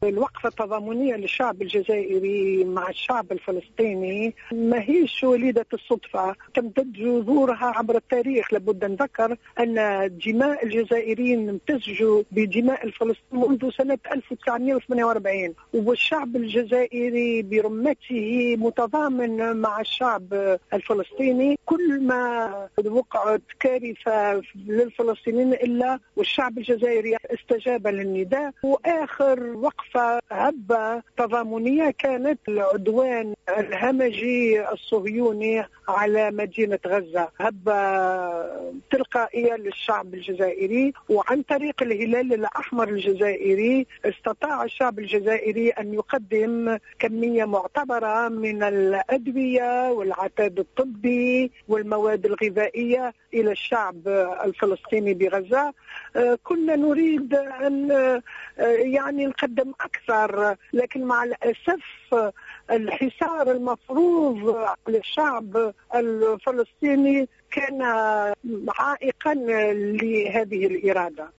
الوقفة التضامنية للشعب الجزائري مع الشعب الفلسطيني ما هيش وليدة الصدفة، تمتد جذورها عبر التاريخ. لابد نذكر أن دماء الجزائريين امتزجوا بدماء الفلسطينيين منذ سنة 1948، والشعب الجزائري برمته متضامن مع الشعب الفلسطيني. كل ما وقعت كارثة للفلسطينيين إلا والشعب الجزائري استجاب للنداء. وآخر وقفة هبة تضامنية كانت العدوان الهمجي الصهيوني على مدينة غزة، هبة تلقائية للشعب الجزائري. وعن طريق الهلال الأحمر الجزائري استطاع الشعب الجزائري أن يقدم كمية معتبرة من الأدوية والعتاد الطبي والمواد الغذائية إلى الشعب الفلسطيني بغزة. كنا نريد أن يعني نقدم أكثر، لكن مع الأسف الحصار المفروض على الشعب الفلسطيني كان عائقا لهذه الإرادة.